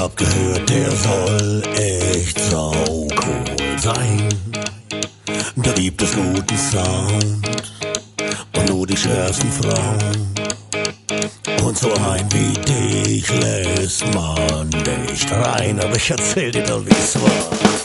hab gehört, der soll echt saucool sein. Da gibt es guten Sound und nur die schwersten Frauen. Und so ein wie dich lässt man nicht rein, aber ich erzähl dir doch, wie's war.